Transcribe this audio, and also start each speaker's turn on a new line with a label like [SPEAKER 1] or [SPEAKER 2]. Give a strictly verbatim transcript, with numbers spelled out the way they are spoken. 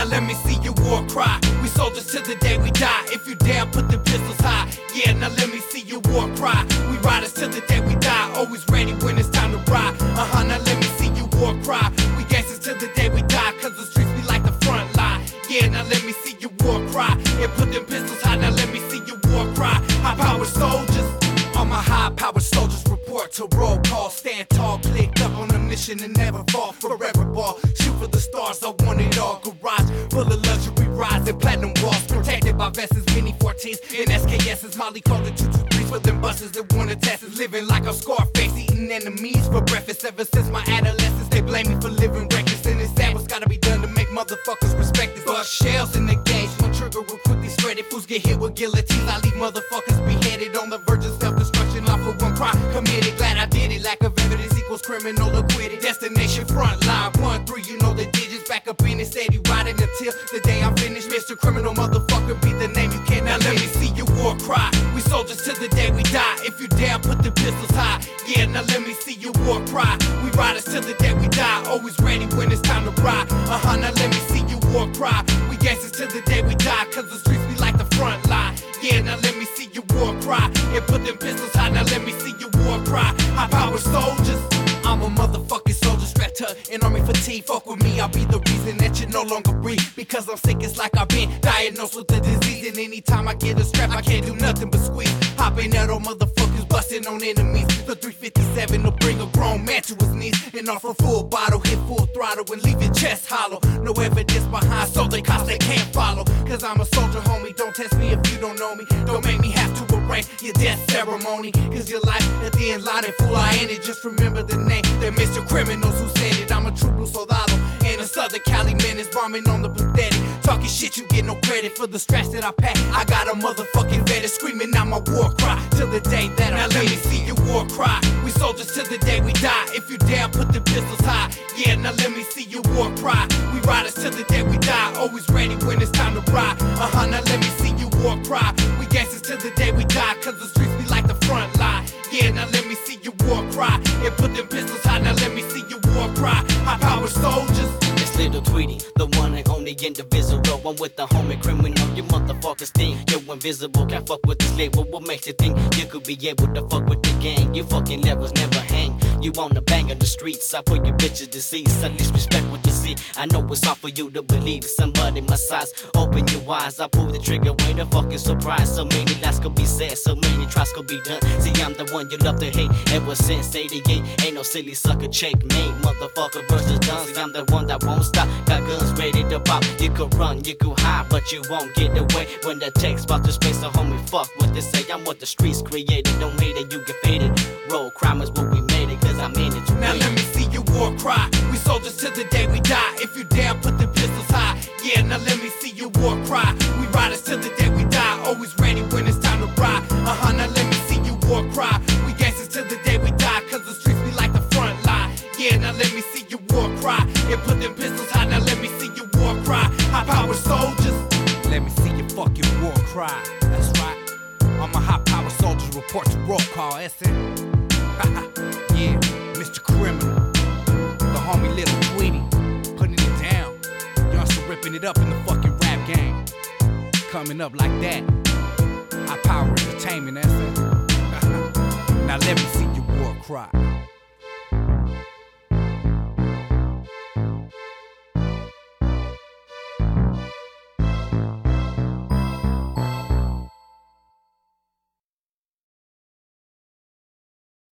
[SPEAKER 1] Now let me see your war cry. We soldiers till the day we die. If you dare, put the pistols high. Yeah, now let me see your war cry. We riders till the day we die. Always ready when it's time to ride. Uh-huh, now let me see your war cry. We gangsters till the day we die. Cause the streets be like the front line. Yeah, now let me see your war cry. And put them pistols high. Now let me see your war cry. High power soldiers. All my high-powered soldiers report to roll call. Stand tall, clicked up on a mission and never fall. Forever ball, shoot for the stars, I want it all. Garage full of luxury rides and platinum walls. Protected by vests, mini fourteens and S K S's. Molly called it two two threes for them buses that wanna test us. Living like a Scarface, eating enemies for breakfast. Ever since my adolescence, they blame me for living reckless. And it's sad what's gotta be done to make motherfuckers respect us. But shells in the gauge, one trigger will quickly spread it. Fools get hit with guillotines, I leave motherfuckers beheaded on the verge of self-destruction off of one crime committed. Glad I did it, lack of evidence equals criminal acquitted. Destination front line, one, three, you know the digits. Back up in it, steady riding until the day I'm finished. Mister Criminal motherfucker be the name you cannot. Now let me see your war cry. We soldiers till the day we die. If you dare, put the pistols high. Yeah, now let me see your war cry. We riders till the day we die. Always ready when it's time to ride. Uh-huh, now let me see your war cry. We gangsters till the day we die. Cause the streets be like the front line. Yeah, now let me see your war cry. And put them pistols high. Now let me see your war cry. High power soldiers. I'm a motherfucking soldier strapped to an army fatigue. Fuck with me, I'll be the reason that you no longer breathe. Because I'm sick, it's like I've been diagnosed with the disease. And anytime I get a strap, I can't do nothing but squeeze. Hopping out on motherfuckers, busting on enemies. The three fifty-seven will bring a grown man to his knees. And offer full bottle, hit full throttle and leave your chest hollow. No evidence behind, so they cops they can't follow. Cause I'm a soldier, homie, don't test me if you don't know me. Don't make me have to arrange your death ceremony. Cause your life at the end line and fool I ended. Just remember the name. They're Mister Criminals who said it. I'm a true blue soldado and a Southern Cali man is bombing on the pathetic. Talking shit, you get no credit for the straps that I pack. I got a motherfucking vet screaming out my war cry till the day that I. Now let me see your war cry. We soldiers till the day we die. If you dare, put the pistols high. Yeah, now let me see your war cry. We riders till the day we die. Always ready when it's time to ride. Uh-huh, now let me see your war cry. We gangsters till the day we die. Cause the streets be like the front line. Yeah, now let me see your war cry. And put them pistols high. Now let me see your war cry. High power soldiers.
[SPEAKER 2] It's Little Tweety, the one and only indivisible. I'm with the homie criminal, you motherfuckers think you're invisible. Can't fuck with this label, what makes you think you could be able to fuck with the gang? You fucking levels never hang. You wanna bang on the streets, I put your bitches deceased. At least respect what you see. I know it's hard for you to believe somebody my size. Open your eyes, I pull the trigger, wait a fucking surprise. So many lies could be said, so many tries could be done. See, I'm the one you love to hate ever since eighty-eight. Ain't no silly sucker checkmate, motherfucker versus done. See, I'm the one that won't stop, got guns ready to pop. You could run, you could hide, but you won't get away when the text about to space. So homie, fuck what they say. I'm what the streets created, don't hate it, you get faded. Roll crime is what we made it, cause I'm in it to
[SPEAKER 1] Now
[SPEAKER 2] win.
[SPEAKER 1] let me see your war cry. We soldiers till the day we die. If you dare, put the pistols high. Yeah, now let me see your war cry. We riders till the day we die. Always ready when it's time to ride. Uh-huh, now let me see your war cry. We gangsters till the day we die. Cause the streets be like the front line. Yeah, now let me see your war cry. And put them pistols high. Now let me see your war cry. High power soldiers. Let me see your fucking war cry. That's right. All my high power soldiers report to roll call. That's it. Yeah, Mister Criminal. The homie Little Tweety. Putting it down. Y'all still ripping it up in the fucking rap game. Coming up like that. High power entertainment, that's it. Now let me see your war cry.